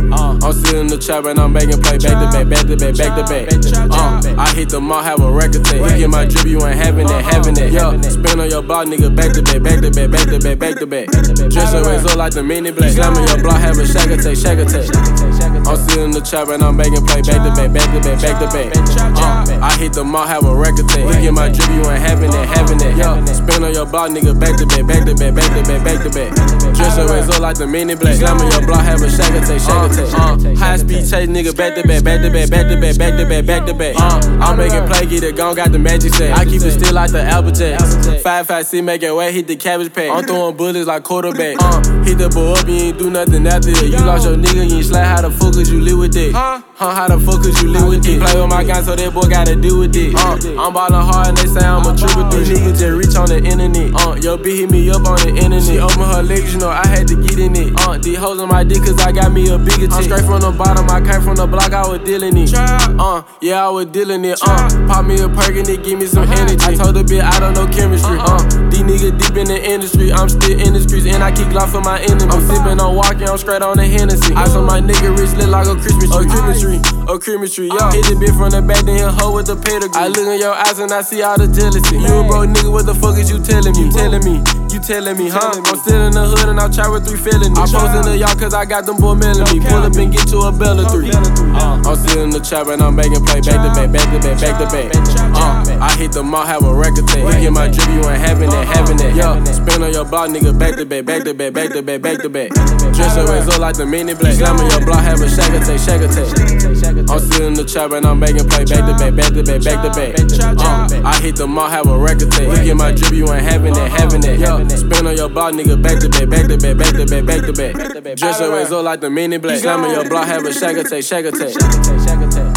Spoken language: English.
I'm still in the trap and I'm making play back to back, back to back, back to back. I hit the mall, have a record tape. You get my drip, you ain't having that, having that. Yeah, spin on your block, nigga, back to back, back to back, back to back, back to back. Dress always up like the mini black. Slamming your block, have a shack attack, shack attack. I'm still in the trap and I'm making play back to back, back to back, back to back. I hit the mall, have a record tape. You get my drip, you ain't having that, having that. Yeah, spin on your block, nigga, back to back, back to back, back to back, back to back. Dress always up like the mini black. Slamming your block, have a shack attack, shack attack. High speed chase, nigga, back to back, back to back, back to back, back to back, back to back. I'm making play, get it gone, got the magic set. I keep it still like the Applejack. 556, make it wet, hit the cabbage patch. I'm throwing bullets like quarterback. Hit the boy up, you ain't do nothing after it. You lost your nigga, you ain't slap, how the fuck could you live with it? How the fuck could you live with it? Play with my guy, so that boy gotta deal with it. I'm ballin' hard and they say I'm a triple threat. Niggas just reach on the internet. Yo, bitch hit me up on the internet. She open her legs, you know I had to get in it. These hoes on my dick, cause I got me a bigger chick. I'm straight from the bottom, I came from the block, I was dealing it. Yeah, I was dealing it. Pop me a perk and it give me some energy. I told the bitch I don't know chemistry. These niggas deep in the industry. I'm still in the streets and I kick lock for my enemies. I'm sippin' on walking, I'm straight on the Hennessy. I saw my nigga rich lit like a Christmas tree. A Christmas tree, yeah. Hit the bitch from the back, then hit hoe with the pedigree. I look in your eyes and I see all the jealousy. You a broke nigga, what the fuck is you telling me? You telling me, huh? I'm still in the hood and I try with 3 felonies. I post in the y'all cause I got them boy mailing me. Pull up and get to a Bella 3. I'm still in the trap and I'm making play back to back, back to back, back to back. I hit the mall, have a record tape. You get my drip, you ain't having that, having that. Yeah, spin on your block, nigga, back to back, back to back, back to back, back to back. Dress always up like the mini black. Slamming your block, have a shack attack, shack attack. I'm still in the trap and I'm making play back to back, back to back, back to back. I hit the mall, have a record tape. You get my drip, you ain't having that, having that. Yeah, spin on your block, nigga, back to back, back to back, back to back, back to back. Dress always up like the mini black. Slamming your block, have a shack attack, shack attack.